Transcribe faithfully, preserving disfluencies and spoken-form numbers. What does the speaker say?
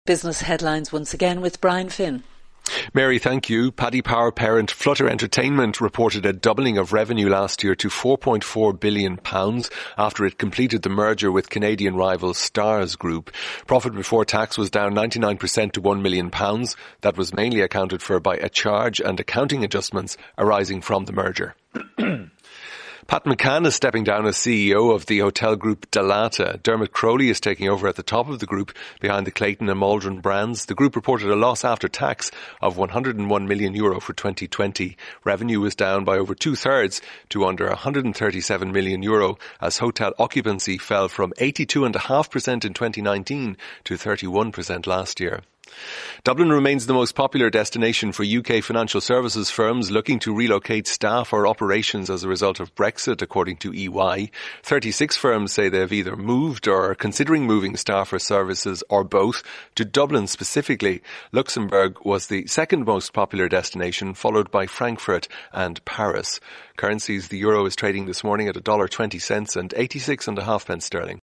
Business headlines once again with Brian Finn. Mary, thank you. Paddy Power parent Flutter Entertainment reported a doubling of revenue last year to four point four billion pounds after it completed the merger with Canadian rival Stars Group. Profit before tax was down ninety-nine percent to one million pounds. That was mainly accounted for by a charge and accounting adjustments arising from the merger. Pat McCann is stepping down as C E O of the hotel group Dalata. Dermot Crowley is taking over at the top of the group behind the Clayton and Maldron brands. The group reported a loss after tax of one hundred and one million euro for twenty twenty. Revenue was down by over two-thirds to under one hundred and thirty-seven million euro as hotel occupancy fell from eighty-two point five percent in twenty nineteen to thirty-one percent last year. Dublin remains the most popular destination for U K financial services firms looking to relocate staff or operations as a result of Brexit, according to E Y. thirty-six firms say they've either moved or are considering moving staff or services, or both, to Dublin specifically. Luxembourg was the second most popular destination, followed by Frankfurt and Paris. Currencies: the euro is trading this morning at one dollar twenty and eighty-six and a half pence sterling.